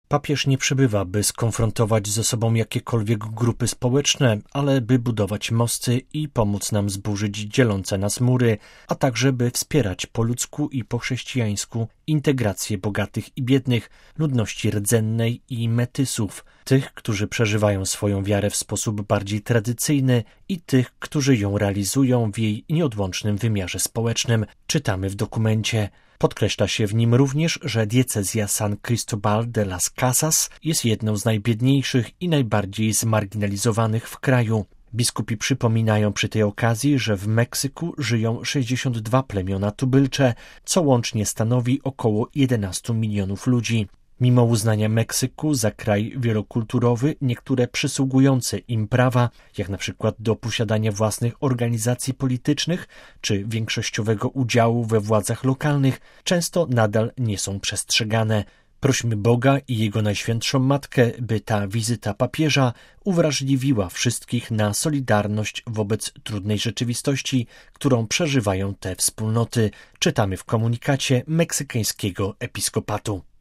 Papież nie przybywa, by skonfrontować ze sobą jakiekolwiek grupy społeczne, ale by budować mosty i pomóc nam zburzyć dzielące nas mury, a także by wspierać po ludzku i po chrześcijańsku integrację bogatych i biednych, ludności rdzennej i metysów, tych, którzy przeżywają swoją wiarę w sposób bardziej tradycyjny i tych, którzy ją realizują w jej nieodłącznym wymiarze społecznym, czytamy w dokumencie. Podkreśla się w nim również, że diecezja San Cristóbal de las Casas jest jedną z najbiedniejszych i najbardziej zmarginalizowanych w kraju. Biskupi przypominają przy tej okazji, że w Meksyku żyją 62 plemiona tubylcze, co łącznie stanowi około 11 milionów ludzi. Mimo uznania Meksyku za kraj wielokulturowy, niektóre przysługujące im prawa, jak na przykład do posiadania własnych organizacji politycznych czy większościowego udziału we władzach lokalnych, często nadal nie są przestrzegane. Prośmy Boga i Jego Najświętszą Matkę, by ta wizyta papieża uwrażliwiła wszystkich na solidarność wobec trudnej rzeczywistości, którą przeżywają te wspólnoty, czytamy w komunikacie meksykańskiego episkopatu.